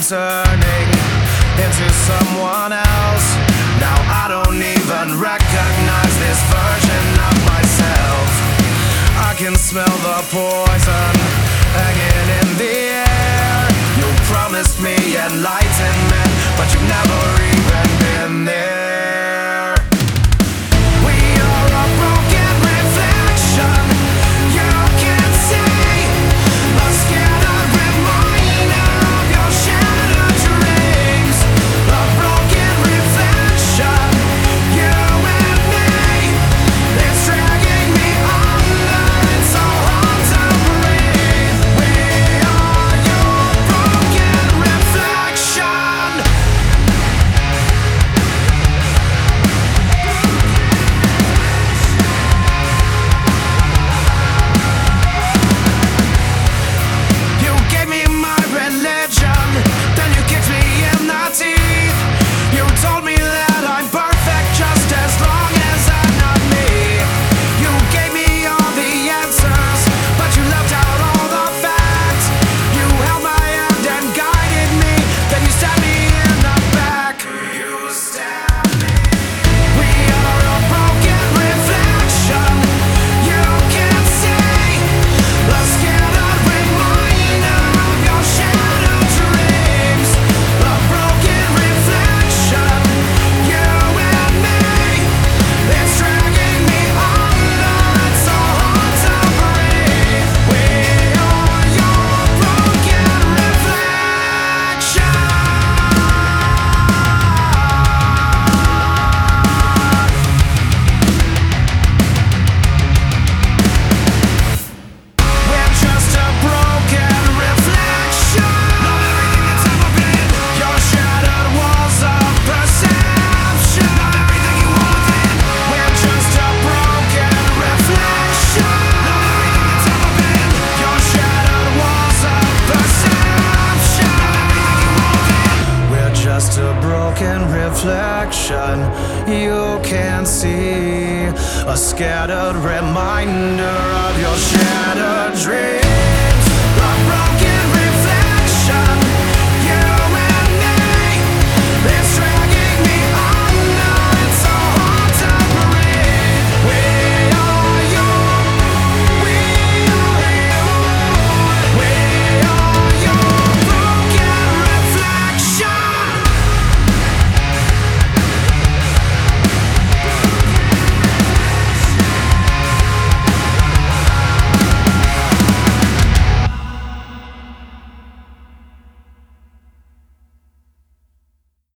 turning into someone else. Now I don't even recognize this version of myself. I can smell the poison hanging in the air. You promised me enlightenment, but you've never even been there. We are a broken reflection. You can see a scattered reminder of your shattered dreams. A broken reflection, you and me. It's dragging me under, it's so hard to breathe. We are your broken reflection. You gave me my religion, then you kicked me in the teeth. You told me that I'm perfect just as long as I'm not me. You gave me all the answers, but you left out all the facts. You held my hand and guided me, then you stabbed me in the back. You stabbed me. We are a broken reflection. You can see the scattered reminder of your shattered dreams. A broken reflection, you and me. It's dragging me under, it's so hard to breathe. We are your broken reflection. We're just a broken reflection of everything that's ever been. Your shattered walls of perception of everything you want within. We're just a broken reflection of everything that's ever been. Your shattered walls of perception of everything you want within. We're just a broken reflection. You can see a scattered reminder of your shattered dreams.